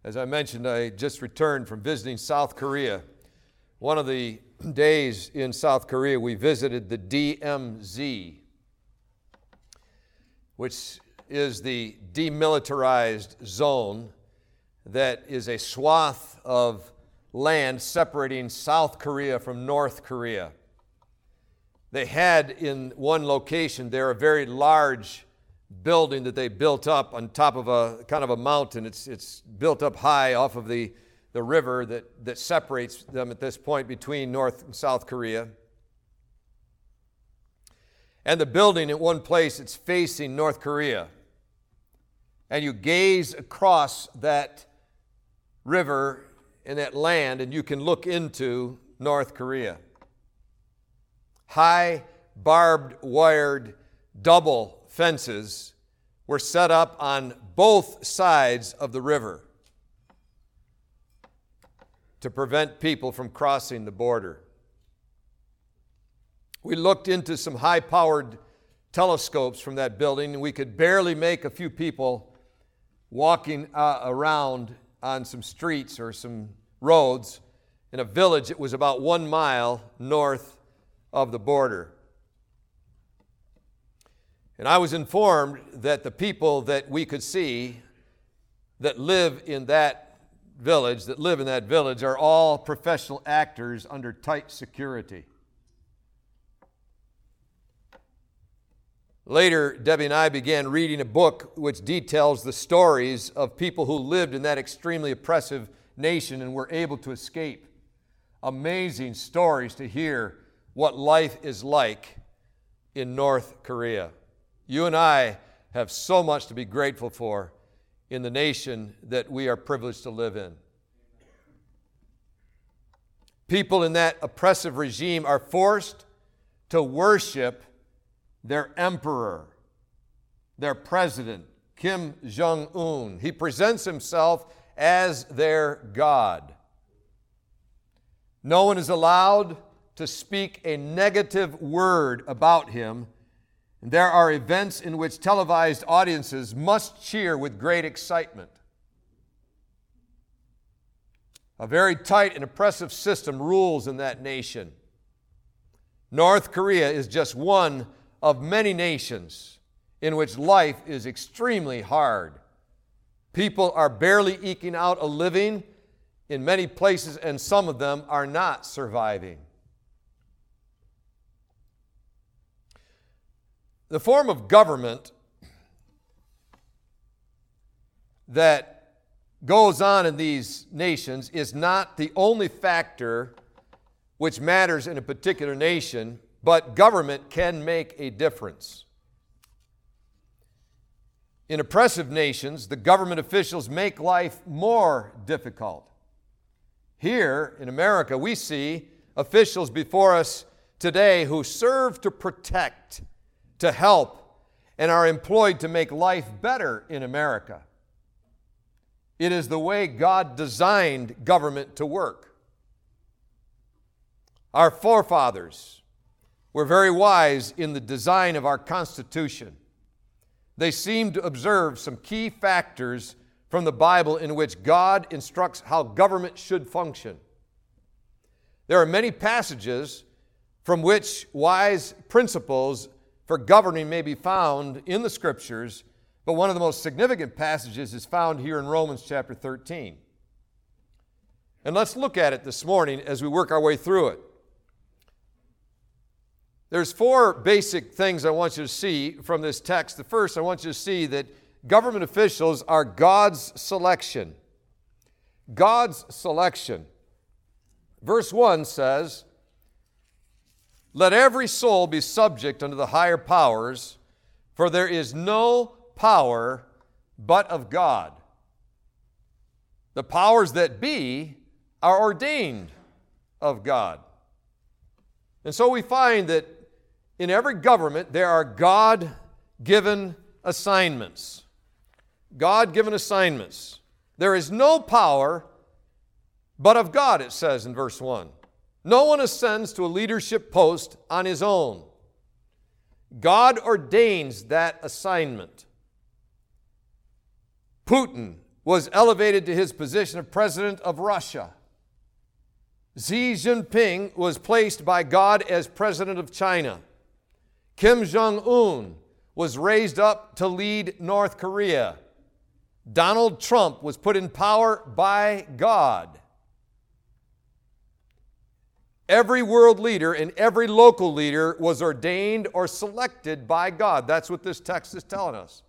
As I mentioned, I just returned from visiting South Korea. One of the days in South Korea, we visited the DMZ, which is the demilitarized zone that is a swath of land separating South Korea from North Korea. They had in one location there a very large building that they built up on top of a kind of a mountain. It's built up high off of the river that separates them at this point between North and South Korea. And the building at one place, it's facing North Korea. And you gaze across that river and that land, and you can look into North Korea. High, barbed wired, double fences were set up on both sides of the river to prevent people from crossing the border. We looked into some high-powered telescopes from that building, and we could barely make a few people walking around on some streets or some roads in a village that was about 1 mile north of the border. And I was informed that the people that we could see that live in that village, are all professional actors under tight security. Later, Debbie and I began reading a book which details the stories of people who lived in that extremely oppressive nation and were able to escape. Amazing stories to hear what life is like in North Korea. You and I have so much to be grateful for in the nation that we are privileged to live in. People in that oppressive regime are forced to worship their emperor, their president, Kim Jong-un. He presents himself as their God. No one is allowed to speak a negative word about him. And there are events in which televised audiences must cheer with great excitement. A very tight and oppressive system rules in that nation. North Korea is just one of many nations in which life is extremely hard. People are barely eking out a living in many places, and some of them are not surviving. The form of government that goes on in these nations is not the only factor which matters in a particular nation, but government can make a difference. In oppressive nations, the government officials make life more difficult. Here in America, we see officials before us today who serve to protect, to help, and are employed to make life better in America. It is the way God designed government to work. Our forefathers were very wise in the design of our Constitution. They seem to observe some key factors from the Bible in which God instructs how government should function. There are many passages from which wise principles for governing may be found in the Scriptures, but one of the most significant passages is found here in Romans chapter 13. And let's look at it this morning as we work our way through it. There's 4 basic things I want you to see from this text. The first, I want you to see that government officials are God's selection. God's selection. Verse 1 says, "Let every soul be subject unto the higher powers, for there is no power but of God." The powers that be are ordained of God. And so we find that in every government there are God-given assignments. God-given assignments. There is no power but of God, it says in verse 1. No one ascends to a leadership post on his own. God ordains that assignment. Putin was elevated to his position of president of Russia. Xi Jinping was placed by God as president of China. Kim Jong-un was raised up to lead North Korea. Donald Trump was put in power by God. Every world leader and every local leader was ordained or selected by God. That's what this text is telling us.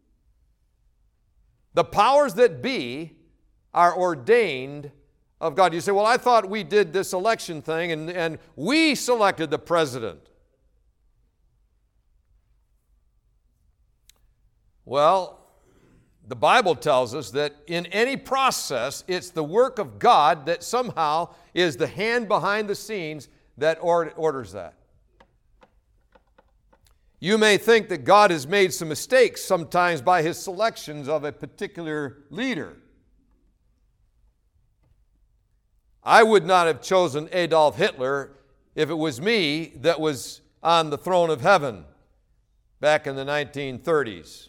The powers that be are ordained of God. You say, well, I thought we did this election thing and we selected the president. Well, the Bible tells us that in any process, it's the work of God that somehow is the hand behind the scenes that orders that. You may think that God has made some mistakes sometimes by His selections of a particular leader. I would not have chosen Adolf Hitler if it was me that was on the throne of heaven back in the 1930s.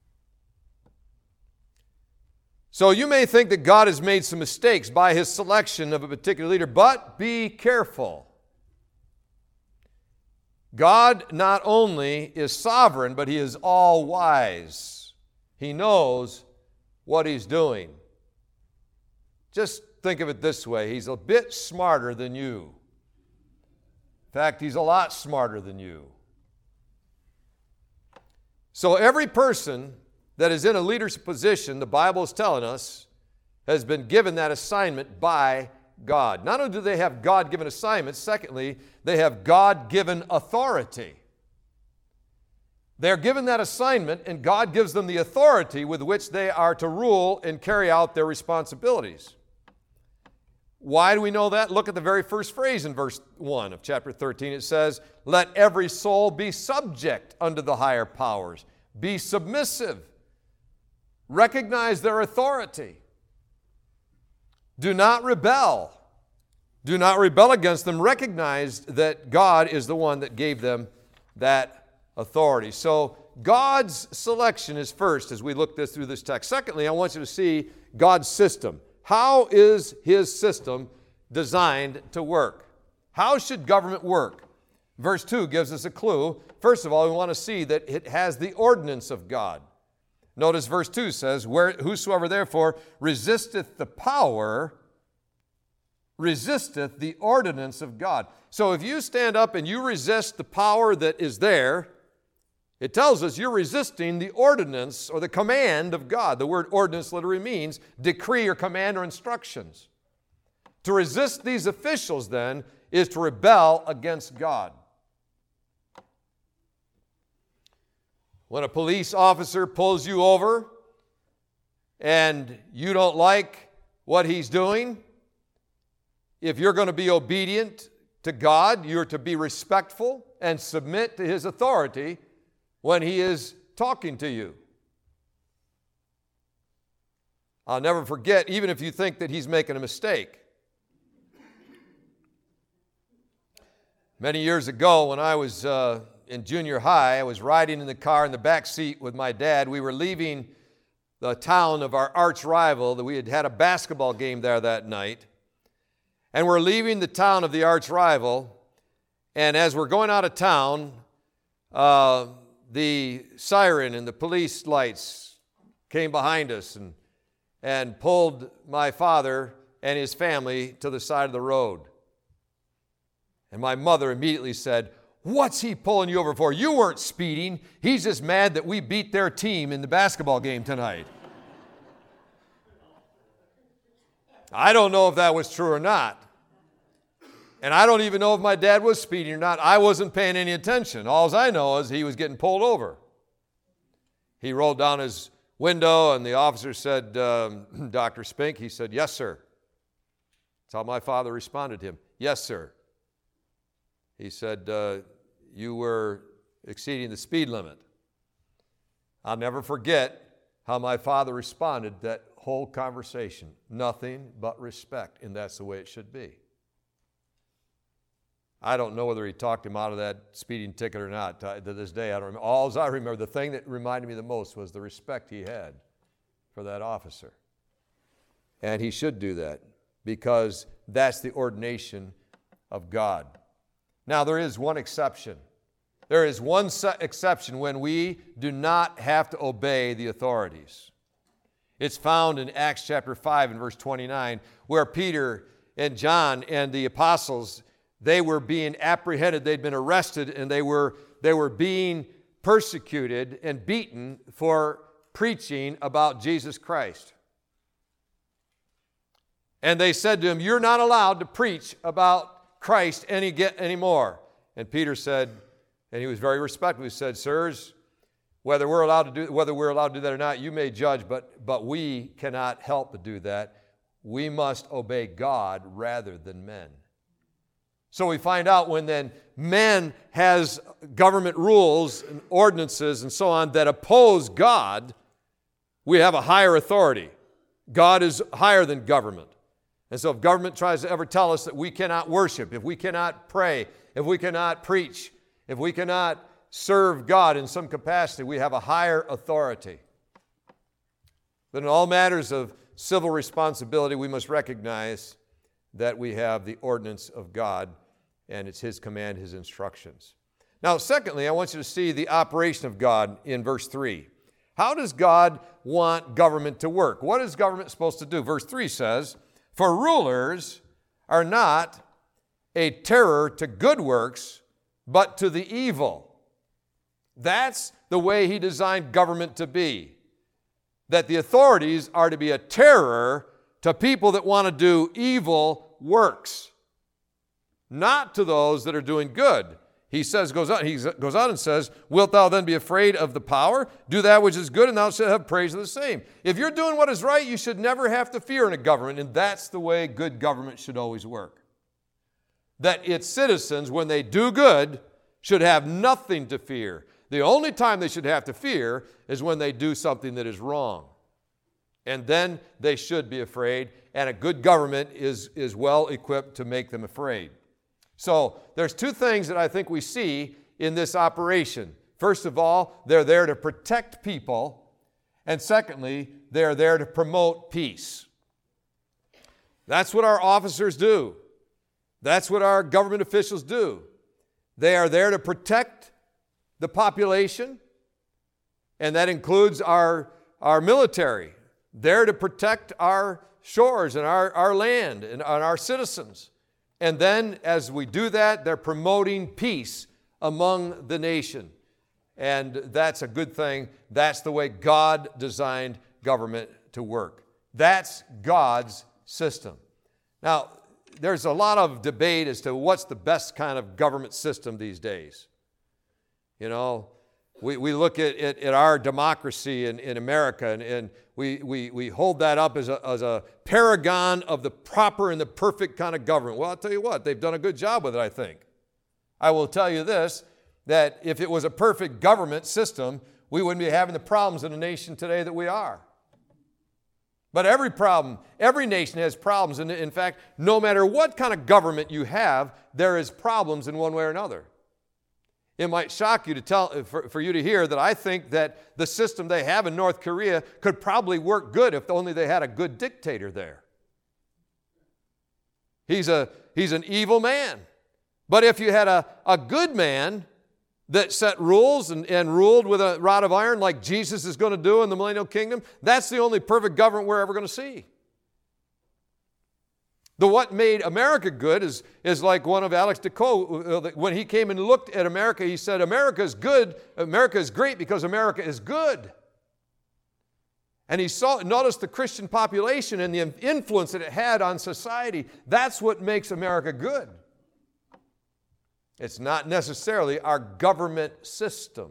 So you may think that God has made some mistakes by His selection of a particular leader, but be careful. God not only is sovereign, but He is all-wise. He knows what He's doing. Just think of it this way. He's a bit smarter than you. In fact, He's a lot smarter than you. So every person that is in a leadership position, the Bible is telling us, has been given that assignment by God. Not only do they have God-given assignments, secondly, they have God-given authority. They're given that assignment, and God gives them the authority with which they are to rule and carry out their responsibilities. Why do we know that? Look at the very first phrase in verse 1 of chapter 13. It says, "Let every soul be subject unto the higher powers. Be submissive. Recognize their authority. Do not rebel. Do not rebel against them. Recognize that God is the one that gave them that authority." So God's selection is first as we look through this text. Secondly, I want you to see God's system. How is His system designed to work? How should government work? Verse 2 gives us a clue. First of all, we want to see that it has the ordinance of God. Notice verse 2 says, "Whosoever therefore resisteth the power, resisteth the ordinance of God." So if you stand up and you resist the power that is there, it tells us you're resisting the ordinance or the command of God. The word ordinance literally means decree or command or instructions. To resist these officials, then, is to rebel against God. When a police officer pulls you over and you don't like what he's doing, if you're going to be obedient to God, you're to be respectful and submit to His authority when He is talking to you. I'll never forget, even if you think that he's making a mistake. Many years ago, when I was in junior high, I was riding in the car in the back seat with my dad. We were leaving the town of our arch rival. That we had had a basketball game there that night. And we're leaving the town of the arch rival. And as we're going out of town, the siren and the police lights came behind us and pulled my father and his family to the side of the road. And my mother immediately said, "What's he pulling you over for? You weren't speeding. He's just mad that we beat their team in the basketball game tonight." I don't know if that was true or not. And I don't even know if my dad was speeding or not. I wasn't paying any attention. All I know is he was getting pulled over. He rolled down his window and the officer said, "Dr. Spink," he said, "Yes, sir." That's how my father responded to him. "Yes, sir." He said, "You were exceeding the speed limit." I'll never forget how my father responded to that whole conversation. Nothing but respect, and that's the way it should be. I don't know whether he talked him out of that speeding ticket or not. To this day, I don't remember. All I remember, the thing that reminded me the most was the respect he had for that officer. And he should do that because that's the ordination of God. Now, there is one exception. There is one exception when we do not have to obey the authorities. It's found in Acts chapter 5 and verse 29, where Peter and John and the apostles, they were being apprehended. They'd been arrested, and they were being persecuted and beaten for preaching about Jesus Christ. And they said to him, "You're not allowed to preach about Christ anymore." And Peter said, and he was very respectful, he said, "Sirs, whether we're allowed to do that or not, you may judge, but we cannot help but do that. We must obey God rather than men." So we find out when then men has government rules and ordinances and so on that oppose God, we have a higher authority. God is higher than government. And so if government tries to ever tell us that we cannot worship, if we cannot pray, if we cannot preach, if we cannot serve God in some capacity, we have a higher authority. But in all matters of civil responsibility, we must recognize that we have the ordinance of God, and it's His command, His instructions. Now, secondly, I want you to see the operation of God in verse 3. How does God want government to work? What is government supposed to do? Verse 3 says, "For rulers are not a terror to good works, but to the evil." That's the way He designed government to be. That the authorities are to be a terror to people that want to do evil works, not to those that are doing good. He goes on and says, "Wilt thou then be afraid of the power? Do that which is good, and thou shalt have praise of the same." If you're doing what is right, you should never have to fear in a government, and that's the way good government should always work. That its citizens, when they do good, should have nothing to fear. The only time they should have to fear is when they do something that is wrong. And then they should be afraid, and a good government is well equipped to make them afraid. So there's two things that I think we see in this operation. First of all, they're there to protect people, and secondly, they're there to promote peace. That's what our officers do. That's what our government officials do. They are there to protect the population, and that includes our military. There to protect our shores and our land and our citizens. And then as we do that, they're promoting peace among the nation. And that's a good thing. That's the way God designed government to work. That's God's system. Now, there's a lot of debate as to what's the best kind of government system these days. You know, we look at our democracy in America, and we hold that up as a paragon of the proper and the perfect kind of government. Well, I'll tell you what, they've done a good job with it, I think. I will tell you this, that if it was a perfect government system, we wouldn't be having the problems in the nation today that we are. But every nation has problems. And in fact, no matter what kind of government you have, there is problems in one way or another. It might shock you for you to hear that I think that the system they have in North Korea could probably work good if only they had a good dictator there. He's an evil man. But if you had a good man that set rules and ruled with a rod of iron like Jesus is going to do in the millennial kingdom, that's the only perfect government we're ever going to see. What made America good is like one of Alex Decaux. When he came and looked at America, he said, America is good, America is great because America is good. And he noticed the Christian population and the influence that it had on society. That's what makes America good. It's not necessarily our government system.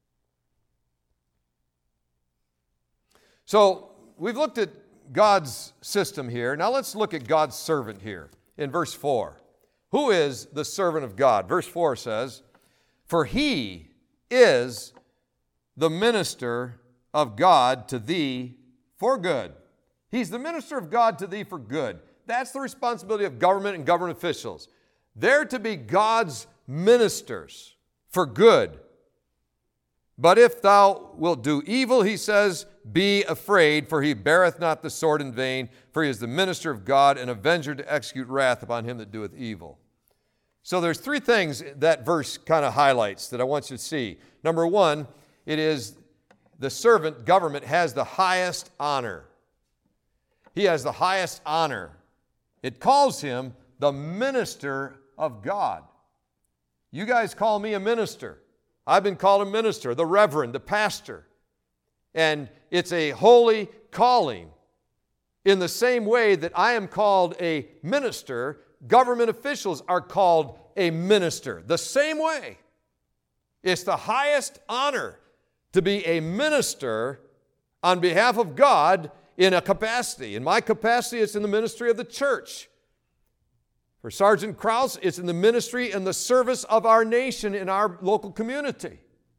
So we've looked at God's system here. Now let's look at God's servant here in verse 4. Who is the servant of God? Verse 4 says, "For he is the minister of God to thee for good." He's the minister of God to thee for good. That's the responsibility of government and government officials. They're to be God's ministers for good. But if thou wilt do evil, he says, be afraid, for he beareth not the sword in vain, for he is the minister of God, an avenger to execute wrath upon him that doeth evil. So there's three things that verse kind of highlights that I want you to see. Number one, it is the servant government has the highest honor. He has the highest honor. It calls him the minister of God. You guys call me a minister. I've been called a minister, the reverend, the pastor. And it's a holy calling. In the same way that I am called a minister, government officials are called a minister. The same way. It's the highest honor to be a minister on behalf of God in a capacity. In my capacity, it's in the ministry of the church. For Sergeant Krause, it's in the ministry and the service of our nation in our local community.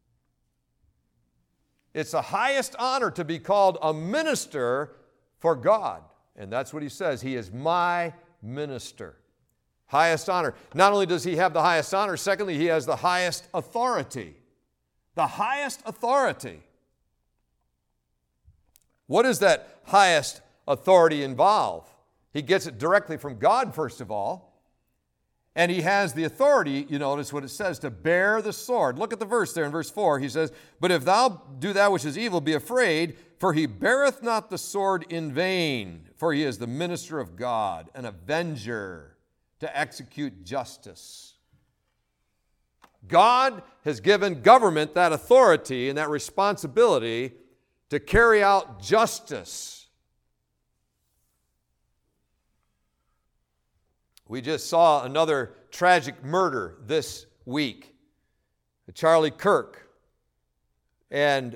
It's the highest honor to be called a minister for God. And that's what he says. He is my minister. Highest honor. Not only does he have the highest honor, secondly, he has the highest authority. The highest authority. What does that highest authority involve? He gets it directly from God, first of all. And he has the authority, you notice what it says, to bear the sword. Look at the verse there in verse 4. He says, but if thou do that which is evil, be afraid, for he beareth not the sword in vain, for he is the minister of God, an avenger to execute justice. God has given government that authority and that responsibility to carry out justice. We just saw another tragic murder this week, Charlie Kirk. And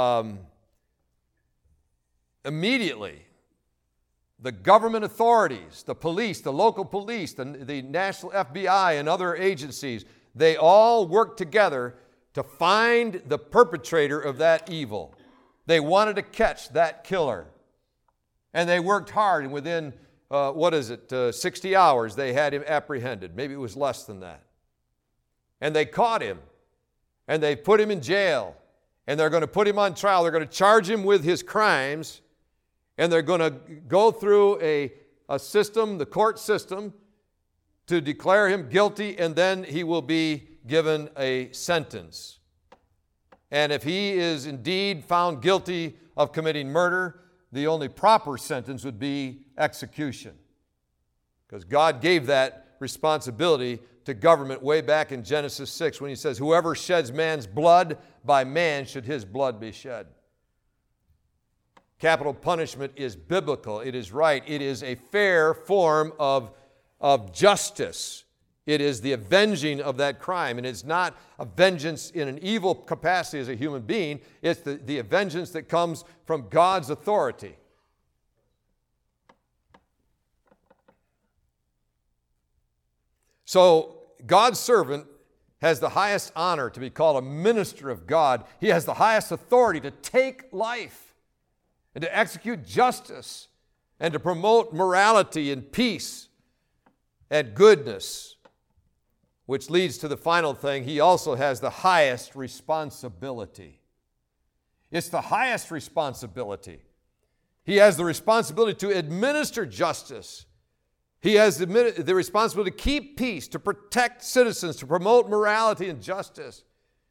immediately, the government authorities, the police, the local police, the national FBI and other agencies, they all worked together to find the perpetrator of that evil. They wanted to catch that killer. And they worked hard, and within 60 hours, they had him apprehended. Maybe it was less than that. And they caught him, and they put him in jail, and they're going to put him on trial. They're going to charge him with his crimes, and they're going to go through a system, the court system, to declare him guilty, and then he will be given a sentence. And if he is indeed found guilty of committing murder, the only proper sentence would be execution. Because God gave that responsibility to government way back in Genesis 6 when he says, whoever sheds man's blood, by man should his blood be shed. Capital punishment is biblical. It is right. It is a fair form of justice. It is the avenging of that crime. And it's not a vengeance in an evil capacity as a human being. It's the vengeance that comes from God's authority. So God's servant has the highest honor to be called a minister of God. He has the highest authority to take life and to execute justice and to promote morality and peace and goodness, which leads to the final thing. He also has the highest responsibility. It's the highest responsibility. He has the responsibility to administer justice. He has the responsibility to keep peace, to protect citizens, to promote morality and justice.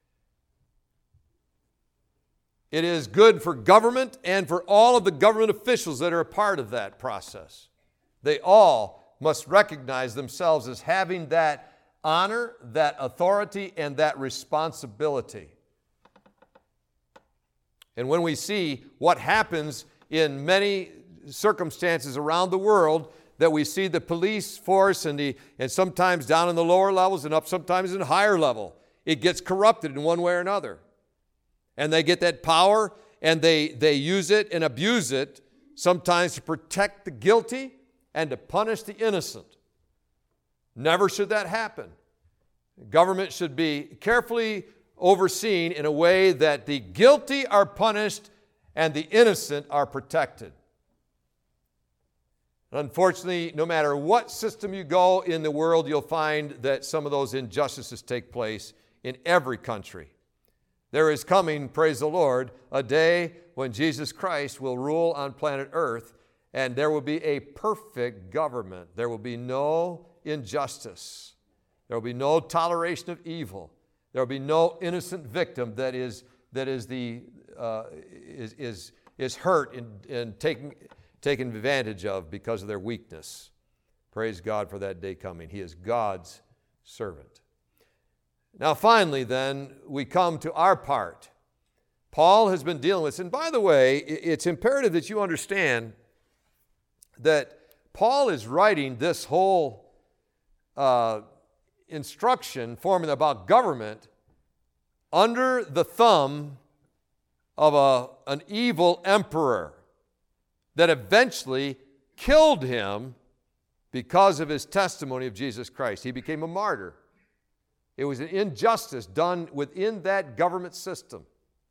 It is good for government and for all of the government officials that are a part of that process. They all must recognize themselves as having that honor, that authority, and that responsibility. And when we see what happens in many circumstances around the world, that we see the police force and sometimes down in the lower levels and up sometimes in higher level, it gets corrupted in one way or another. And they get that power and they use it and abuse it, sometimes to protect the guilty and to punish the innocent. Never should that happen. Government should be carefully overseen in a way that the guilty are punished and the innocent are protected. Unfortunately, no matter what system you go in the world, you'll find that some of those injustices take place in every country. There is coming, praise the Lord, a day when Jesus Christ will rule on planet Earth, and there will be a perfect government. There will be no injustice. There will be no toleration of evil. There will be no innocent victim that is hurt and taken advantage of because of their weakness. Praise God for that day coming. He is God's servant. Now finally then, we come to our part. Paul has been dealing with this. And by the way, it's imperative that you understand that Paul is writing this whole instruction formula about government under the thumb of an evil emperor that eventually killed him because of his testimony of Jesus Christ. He became a martyr. It was an injustice done within that government system.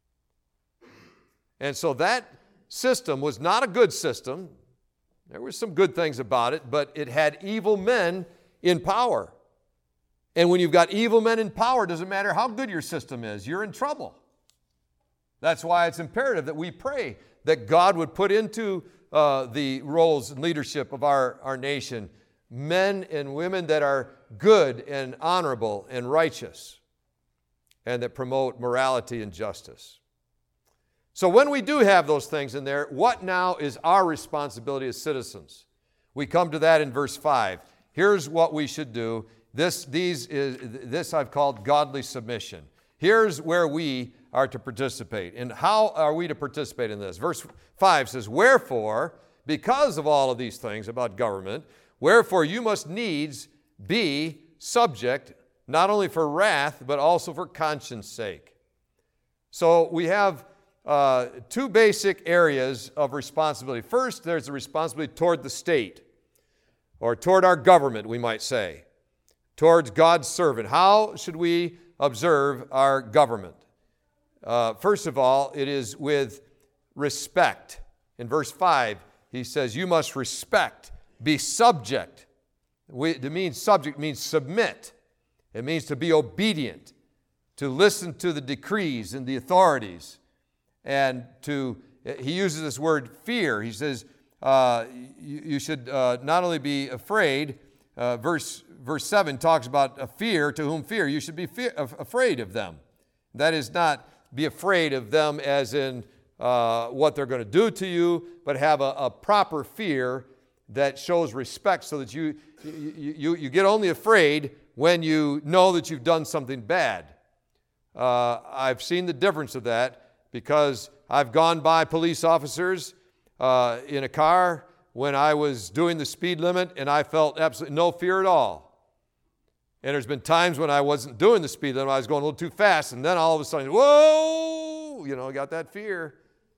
And so that system was not a good system. There were some good things about it, but it had evil men in power. And when you've got evil men in power, it doesn't matter how good your system is, you're in trouble. That's why it's imperative that we pray that God would put into the roles and leadership of our nation men and women that are good and honorable and righteous and that promote morality and justice. So when we do have those things in there, what now is our responsibility as citizens? We come to that in verse 5. Here's what we should do. This I've called godly submission. Here's where we are to participate. And how are we to participate in this? Verse 5 says, "Wherefore, because of all of these things about government, wherefore you must needs be subject, not only for wrath, but also for conscience sake." So we have two basic areas of responsibility. First, there's the responsibility toward the state, or toward our government, we might say, towards God's servant. How should we observe our government? First of all, it is with respect. In verse 5, he says, you must respect, be subject. To mean subject means submit. It means to be obedient, to listen to the decrees and the authorities, and he uses this word fear. He says, you should not only be afraid, verse 7 talks about a fear to whom fear. You should be afraid of them. That is not be afraid of them as in what they're going to do to you, but have a proper fear that shows respect so that you get only afraid when you know that you've done something bad. I've seen the difference of that because I've gone by police officers in a car when I was doing the speed limit and I felt absolutely no fear at all. And there's been times when I wasn't doing the speed limit, I was going a little too fast, and then all of a sudden, whoa, I got that fear.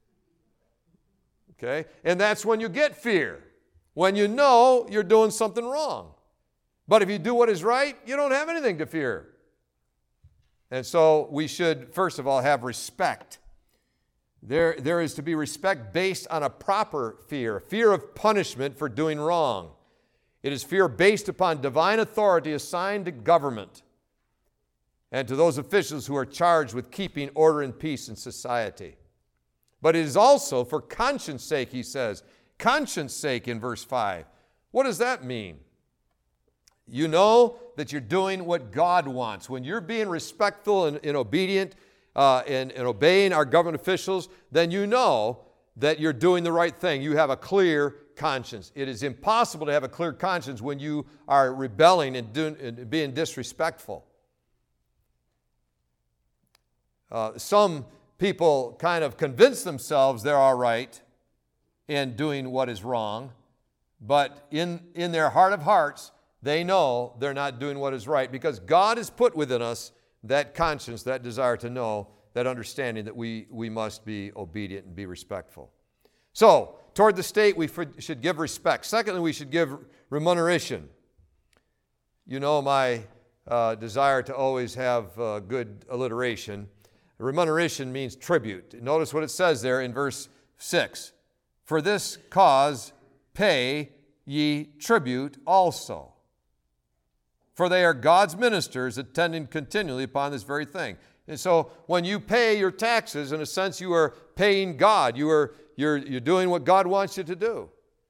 Okay? And that's when you get fear, when you know you're doing something wrong. But if you do what is right, you don't have anything to fear. And so we should, first of all, have respect. There is to be respect based on a proper fear of punishment for doing wrong. It is fear based upon divine authority assigned to government and to those officials who are charged with keeping order and peace in society. But it is also for conscience sake, he says. Conscience sake in verse 5. What does that mean? You know that you're doing what God wants. When you're being respectful and obedient and obeying our government officials, then you know that you're doing the right thing. You have a clear conscience. It is impossible to have a clear conscience when you are rebelling and being disrespectful. Some people kind of convince themselves they're all right in doing what is wrong, but in their heart of hearts, they know they're not doing what is right because God has put within us that conscience, that desire to know, that understanding that we must be obedient and be respectful. So, toward the state, we should give respect. Secondly, we should give remuneration. You know my desire to always have good alliteration. Remuneration means tribute. Notice what it says there in verse 6. For this cause pay ye tribute also. For they are God's ministers attending continually upon this very thing. And so when you pay your taxes, in a sense, you are paying God. You're doing what God wants you to do.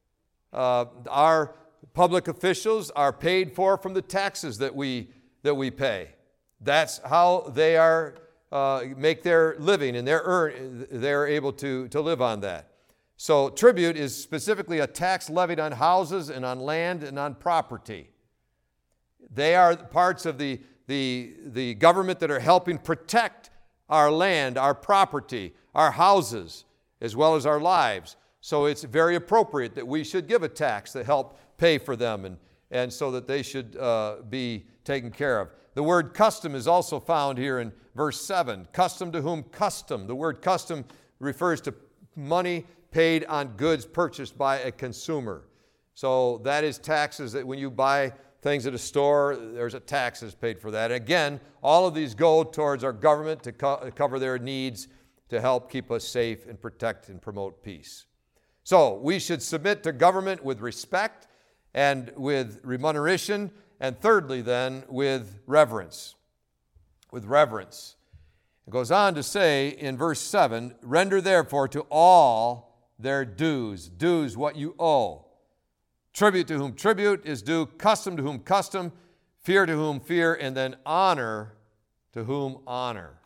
Our public officials are paid for from the taxes that we pay. That's how they are make their living, and they're able to live on that. So tribute is specifically a tax levied on houses and on land and on property. They are parts of the government that are helping protect our land, our property, our houses, as well as our lives. So it's very appropriate that we should give a tax to help pay for them and so that they should be taken care of. The word custom is also found here in verse 7. Custom to whom custom. The word custom refers to money paid on goods purchased by a consumer. So that is taxes that when you buy things at a store, there's a tax that's paid for that. And again, all of these go towards our government to cover their needs to help keep us safe and protect and promote peace. So we should submit to government with respect and with remuneration, and thirdly then, with reverence. With reverence. It goes on to say in verse 7, render therefore to all their dues. Dues, what you owe. Tribute to whom tribute is due, custom to whom custom, fear to whom fear, and then honor to whom honor.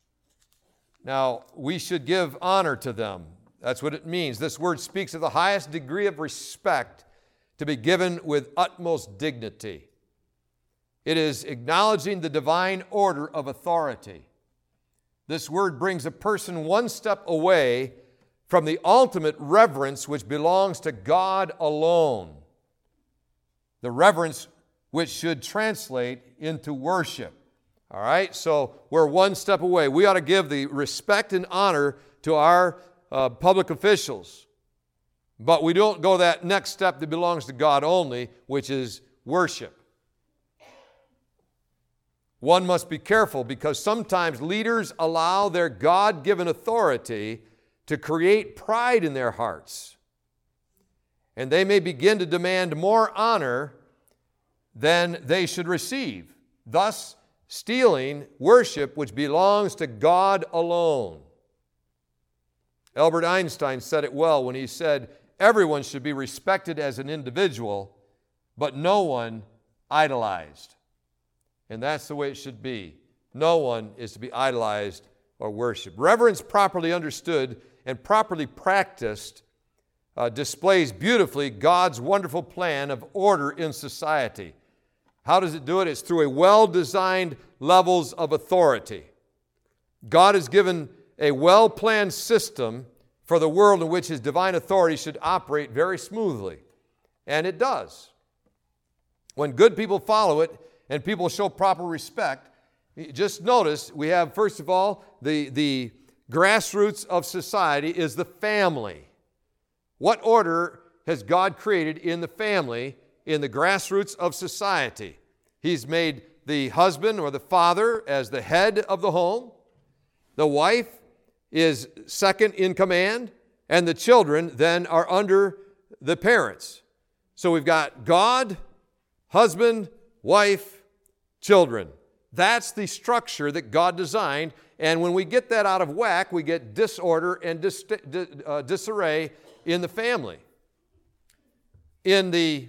Now, we should give honor to them. That's what it means. This word speaks of the highest degree of respect to be given with utmost dignity. It is acknowledging the divine order of authority. This word brings a person one step away from the ultimate reverence which belongs to God alone. The reverence which should translate into worship. All right, so we're one step away. We ought to give the respect and honor to our public officials. But we don't go that next step that belongs to God only, which is worship. One must be careful because sometimes leaders allow their God-given authority to create pride in their hearts. And they may begin to demand more honor than they should receive, thus stealing worship which belongs to God alone. Albert Einstein said it well when he said, everyone should be respected as an individual, but no one idolized. And that's the way it should be. No one is to be idolized or worshiped. Reverence properly understood and properly practiced displays beautifully God's wonderful plan of order in society. How does it do it? It's through a well-designed levels of authority. God has given a well-planned system for the world in which His divine authority should operate very smoothly. And it does. When good people follow it and people show proper respect, just notice we have, first of all, the grassroots of society is the family. What order has God created in the family, in the grassroots of society? He's made the husband or the father as the head of the home. The wife is second in command, and the children then are under the parents. So we've got God, husband, wife, children. That's the structure that God designed, and when we get that out of whack, we get disorder and disarray in the family. In the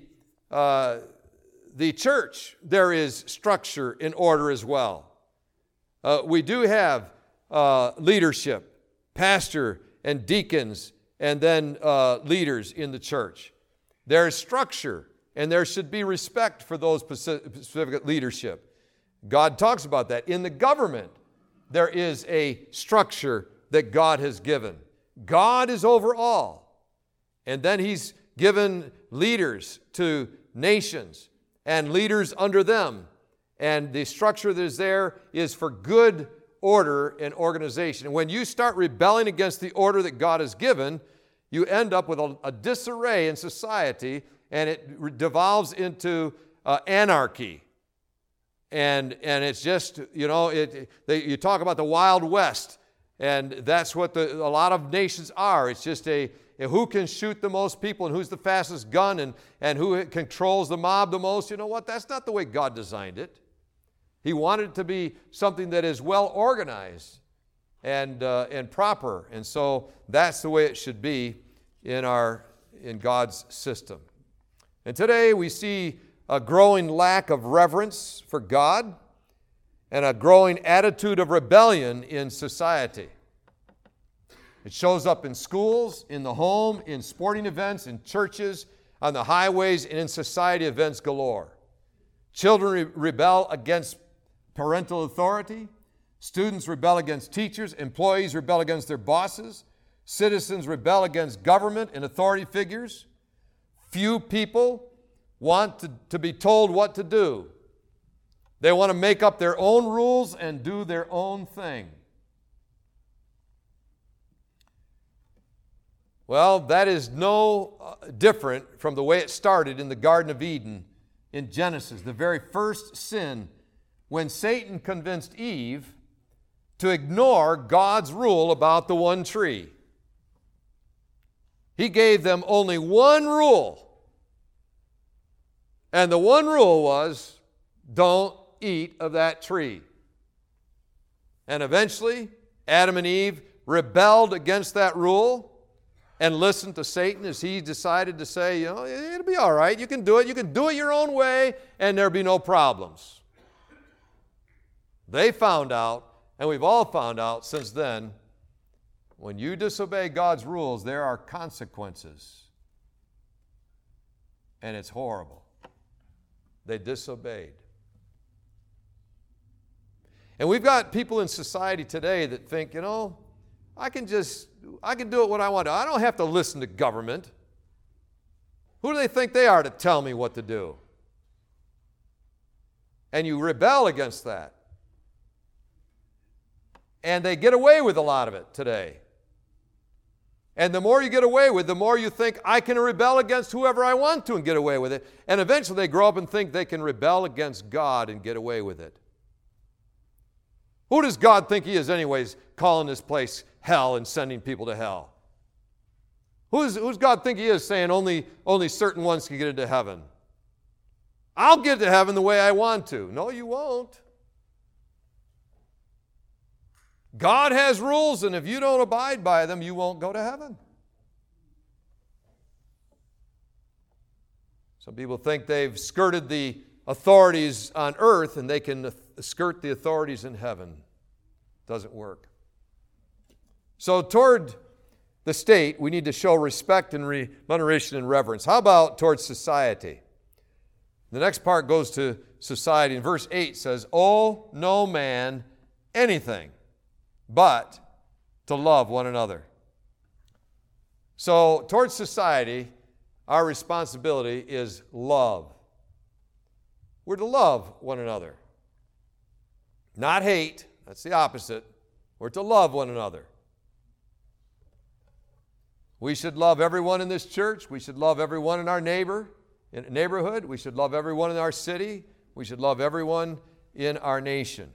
church, there is structure and order as well. We do have leadership, pastor and deacons, and then leaders in the church. There is structure, and there should be respect for those specific leadership. God talks about that. In the government, there is a structure that God has given. God is over all. And then He's given leaders to nations and leaders under them. And the structure that is there is for good order and organization. And when you start rebelling against the order that God has given, you end up with a disarray in society, and it devolves into anarchy. And it's just, you talk about the Wild West, and that's what a lot of nations are. It's just who can shoot the most people and who's the fastest gun and who controls the mob the most. You know what? That's not the way God designed it. He wanted it to be something that is well organized and proper. And so that's the way it should be in God's system. And today we see a growing lack of reverence for God and a growing attitude of rebellion in society. It shows up in schools, in the home, in sporting events, in churches, on the highways, and in society events galore. Children rebel against parental authority. Students rebel against teachers. Employees rebel against their bosses. Citizens rebel against government and authority figures. Few people want to be told what to do. They want to make up their own rules and do their own thing. Well, that is no different from the way it started in the Garden of Eden in Genesis, the very first sin, when Satan convinced Eve to ignore God's rule about the one tree. He gave them only one rule, and the one rule was, don't eat of that tree. And eventually, Adam and Eve rebelled against that rule and listened to Satan as he decided to say, it'll be all right. You can do it. You can do it your own way, and there'll be no problems. They found out, and we've all found out since then, when you disobey God's rules, there are consequences. And it's horrible. They disobeyed. And we've got people in society today that think, I can do it what I want to. I don't have to listen to government. Who do they think they are to tell me what to do? And you rebel against that. And they get away with a lot of it today. And the more you get away with, the more you think, I can rebel against whoever I want to and get away with it. And eventually they grow up and think they can rebel against God and get away with it. Who does God think He is anyways, calling this place hell and sending people to hell? Who's God think He is, saying only certain ones can get into heaven? I'll get to heaven the way I want to. No, you won't. God has rules, and if you don't abide by them, you won't go to heaven. Some people think they've skirted the authorities on earth and they can skirt the authorities in heaven. Doesn't work. So toward the state, we need to show respect and veneration and reverence. How about towards society? The next part goes to society. In verse 8 says, owe no man anything but to love one another. So towards society, our responsibility is love. We're to love one another. Not hate. That's the opposite. We're to love one another. We should love everyone in this church. We should love everyone in our neighborhood. We should love everyone in our city. We should love everyone in our nation.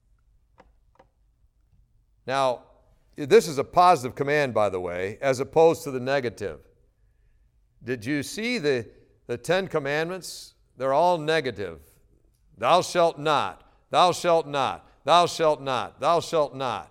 Now, this is a positive command, by the way, as opposed to the negative. Did you see the 10 commandments? They're all negative. Thou shalt not. Thou shalt not. Thou shalt not. Thou shalt not.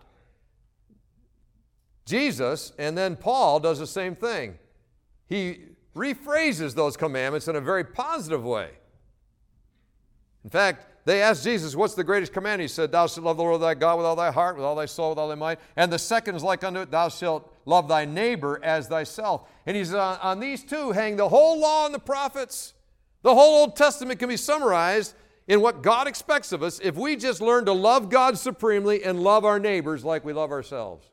Jesus, and then Paul, does the same thing. He rephrases those commandments in a very positive way. In fact, they asked Jesus, what's the greatest command? He said, thou shalt love the Lord thy God with all thy heart, with all thy soul, with all thy might. And the second is like unto it, thou shalt love thy neighbor as thyself. And he said, on these two hang the whole law and the prophets. The whole Old Testament can be summarized in what God expects of us if we just learn to love God supremely and love our neighbors like we love ourselves.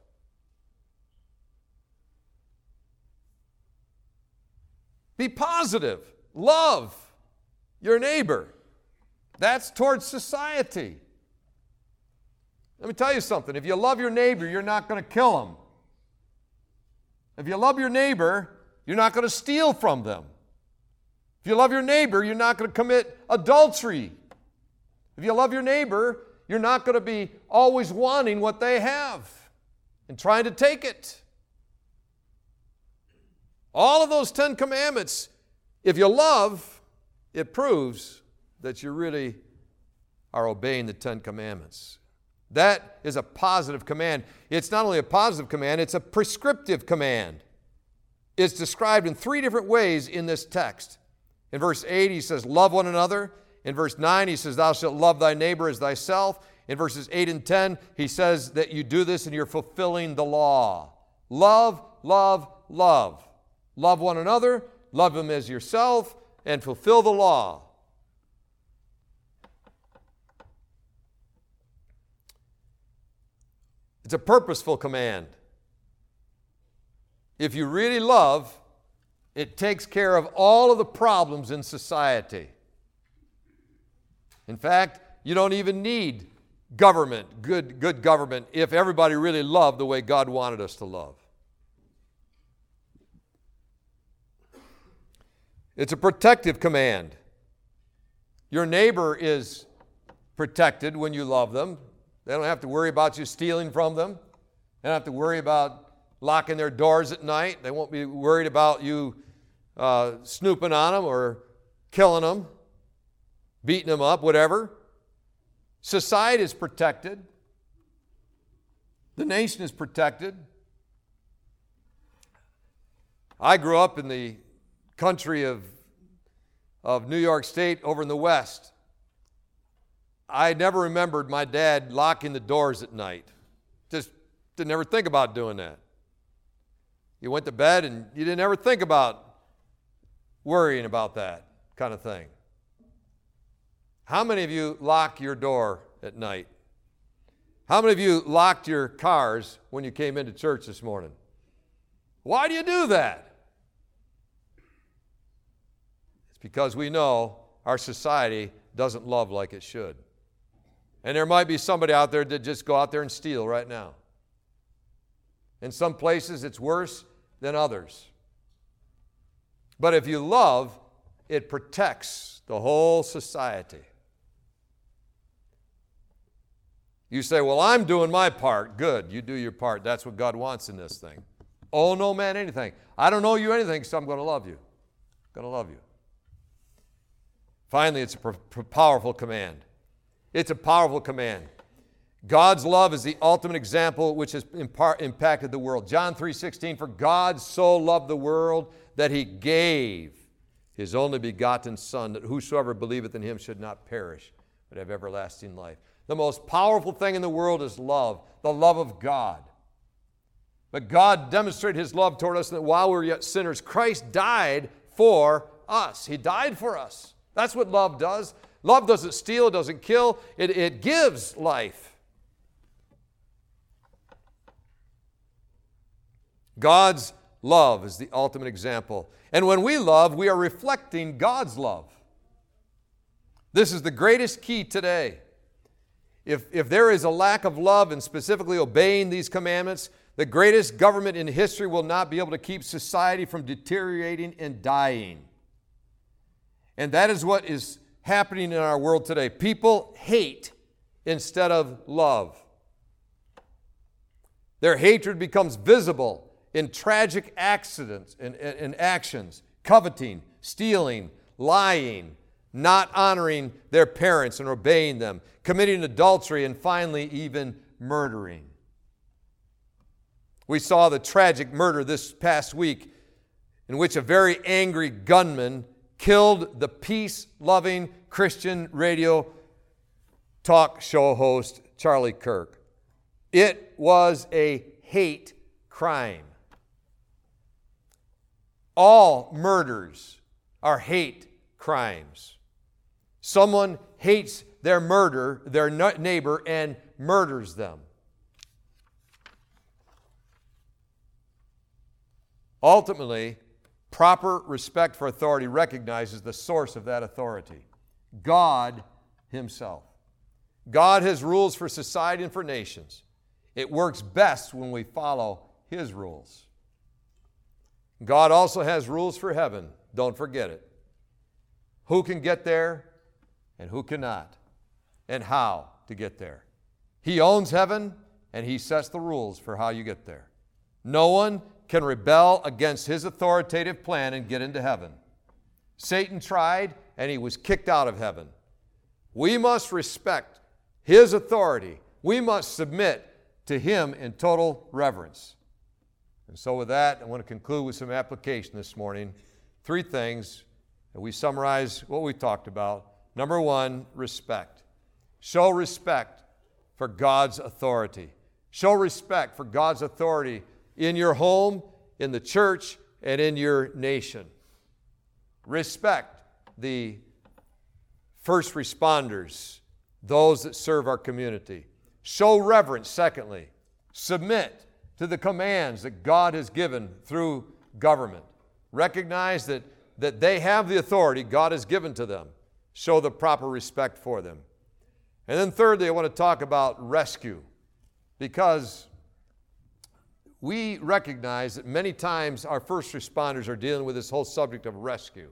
Be positive. Love your neighbor. That's towards society. Let me tell you something. If you love your neighbor, you're not going to kill him. If you love your neighbor, you're not going to steal from them. If you love your neighbor, you're not going to commit adultery. If you love your neighbor, you're not going to be always wanting what they have and trying to take it. All of those 10 commandments, if you love, it proves that you really are obeying the Ten Commandments. That is a positive command. It's not only a positive command, it's a prescriptive command. It's described in 3 different ways in this text. In verse 8, he says, love one another. In verse 9, he says, thou shalt love thy neighbor as thyself. In verses 8 and 10, he says that you do this and you're fulfilling the law. Love, love, love. Love one another, love him as yourself, and fulfill the law. It's a purposeful command. If you really love, it takes care of all of the problems in society. In fact, you don't even need government, good government, if everybody really loved the way God wanted us to love. It's a protective command. Your neighbor is protected when you love them. They don't have to worry about you stealing from them. They don't have to worry about locking their doors at night. They won't be worried about you snooping on them or killing them, beating them up, whatever. Society is protected. The nation is protected. I grew up in the country of New York State over in the West. I never remembered my dad locking the doors at night. Just didn't ever think about doing that. You went to bed and you didn't ever think about worrying about that kind of thing. How many of you lock your door at night? How many of you locked your cars when you came into church this morning? Why do you do that? It's because we know our society doesn't love like it should. And there might be somebody out there that just go out there and steal right now. In some places it's worse than others. But if you love, it protects the whole society. You say, well, I'm doing my part. Good, you do your part. That's what God wants in this thing. Oh, no man anything. I don't owe you anything, so I'm going to love you. I'm going to love you. Finally, it's a powerful command. It's a powerful command. God's love is the ultimate example which has impacted the world. John 3:16, for God so loved the world that he gave his only begotten Son, that whosoever believeth in him should not perish, but have everlasting life. The most powerful thing in the world is love, the love of God. But God demonstrated his love toward us that while we were yet sinners, Christ died for us. He died for us. That's what love does. Love doesn't steal, it doesn't kill, it gives life. God's love is the ultimate example. And when we love, we are reflecting God's love. This is the greatest key today. If there is a lack of love and specifically obeying these commandments, the greatest government in history will not be able to keep society from deteriorating and dying. And that is what is happening in our world today. People hate instead of love. Their hatred becomes visible in tragic accidents and actions, coveting, stealing, lying, not honoring their parents and obeying them, committing adultery, and finally even murdering. We saw the tragic murder this past week in which a very angry gunman killed the peace-loving Christian radio talk show host Charlie Kirk. It was a hate crime. All murders are hate crimes. Someone hates their neighbor, and murders them. Ultimately, proper respect for authority recognizes the source of that authority, God himself. God has rules for society and for nations. It works best when we follow his rules. God also has rules for heaven. Don't forget it. Who can get there and who cannot, and how to get there. He owns heaven, and he sets the rules for how you get there. No one can rebel against his authoritative plan and get into heaven. Satan tried, and he was kicked out of heaven. We must respect His authority. We must submit to Him in total reverence. And so with that, I want to conclude with some application this morning. 3 things that we summarize what we talked about. Number 1, respect. Show respect for God's authority. Show respect for God's authority in your home, in the church, and in your nation. Respect the first responders, those that serve our community. Show reverence, secondly. Submit to the commands that God has given through government. Recognize that they have the authority God has given to them. Show the proper respect for them. And then thirdly, I want to talk about rescue, because we recognize that many times our first responders are dealing with this whole subject of rescue.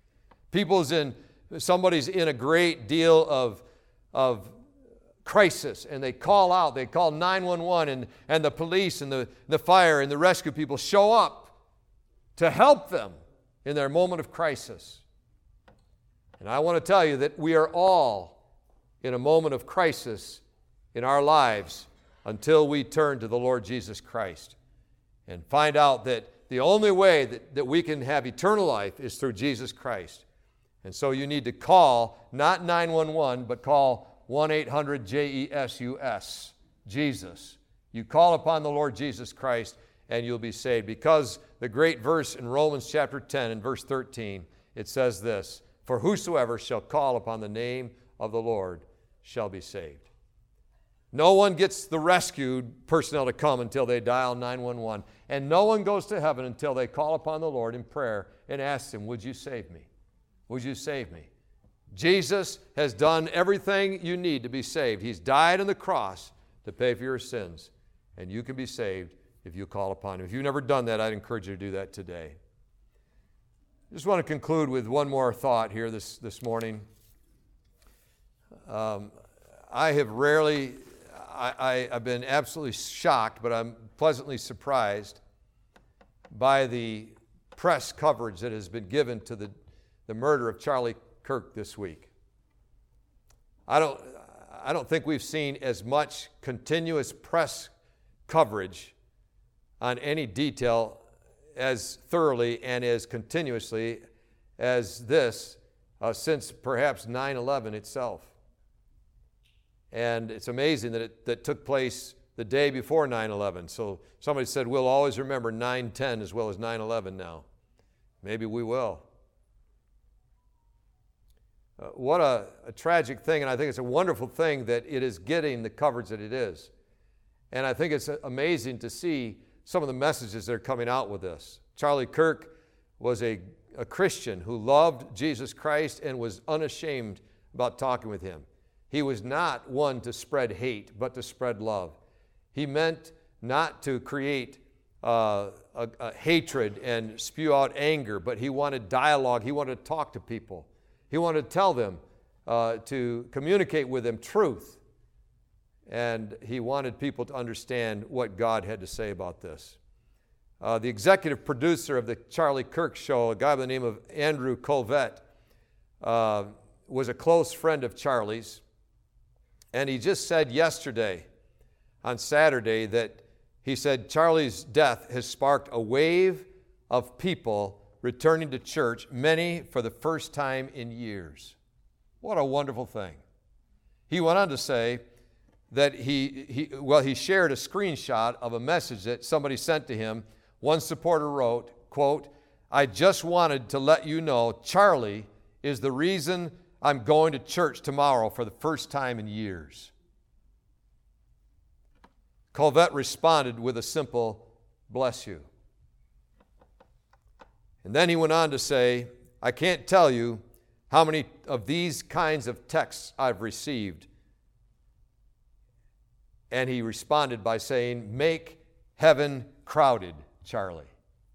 Somebody's in a great deal of crisis, and they call out, they call 911, and the police and the fire and the rescue people show up to help them in their moment of crisis. And I want to tell you that we are all in a moment of crisis in our lives until we turn to the Lord Jesus Christ and find out that the only way that we can have eternal life is through Jesus Christ. And so you need to call, not 911, but call 1-800-JESUS, Jesus. You call upon the Lord Jesus Christ and you'll be saved. Because the great verse in Romans chapter 10 and verse 13, it says this, "For whosoever shall call upon the name of the Lord shall be saved." No one gets the rescued personnel to come until they dial 911. And no one goes to heaven until they call upon the Lord in prayer and ask Him, "Would you save me? Would you save me?" Jesus has done everything you need to be saved. He's died on the cross to pay for your sins. And you can be saved if you call upon Him. If you've never done that, I'd encourage you to do that today. I just want to conclude with one more thought here this morning. I've been absolutely shocked, but I'm pleasantly surprised by the press coverage that has been given to the murder of Charlie Kirk this week. I don't think we've seen as much continuous press coverage on any detail as thoroughly and as continuously as this since perhaps 9/11 itself. And it's amazing that that took place the day before 9/11. So somebody said, we'll always remember 9/10 as well as 9/11 now. Maybe we will. What a tragic thing, and I think it's a wonderful thing that it is getting the coverage that it is. And I think it's amazing to see some of the messages that are coming out with this. Charlie Kirk was a Christian who loved Jesus Christ and was unashamed about talking with Him. He was not one to spread hate, but to spread love. He meant not to create a hatred and spew out anger, but he wanted dialogue. He wanted to talk to people. He wanted to tell them, to communicate with them truth. And he wanted people to understand what God had to say about this. The executive producer of the Charlie Kirk show, a guy by the name of Andrew Colvett, was a close friend of Charlie's. And he just said yesterday, on Saturday, that he said Charlie's death has sparked a wave of people returning to church, many for the first time in years. What a wonderful thing. He went on to say that he shared a screenshot of a message that somebody sent to him. One supporter wrote, quote, "I just wanted to let you know Charlie is the reason I'm going to church tomorrow for the first time in years." Colvett responded with a simple, "Bless you." And then he went on to say, "I can't tell you how many of these kinds of texts I've received." And he responded by saying, "Make heaven crowded, Charlie."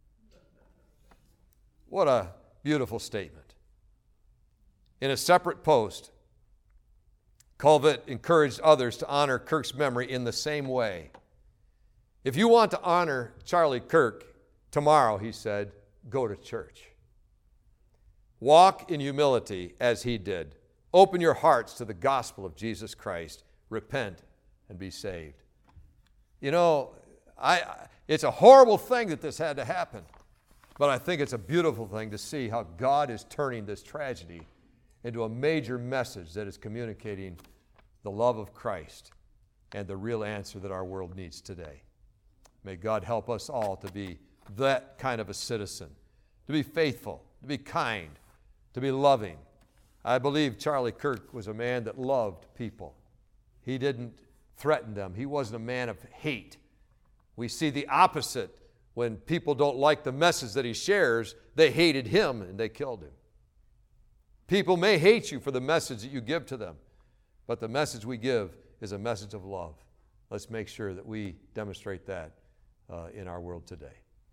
What a beautiful statement. In a separate post, Colvett encouraged others to honor Kirk's memory in the same way. If you want to honor Charlie Kirk tomorrow, he said, go to church. Walk in humility as he did. Open your hearts to the gospel of Jesus Christ. Repent and be saved. You know, it's a horrible thing that this had to happen, but I think it's a beautiful thing to see how God is turning this tragedy into a major message that is communicating the love of Christ and the real answer that our world needs today. May God help us all to be that kind of a citizen, to be faithful, to be kind, to be loving. I believe Charlie Kirk was a man that loved people. He didn't threaten them. He wasn't a man of hate. We see the opposite. When people don't like the message that he shares, they hated him and they killed him. People may hate you for the message that you give to them, but the message we give is a message of love. Let's make sure that we demonstrate that in our world today.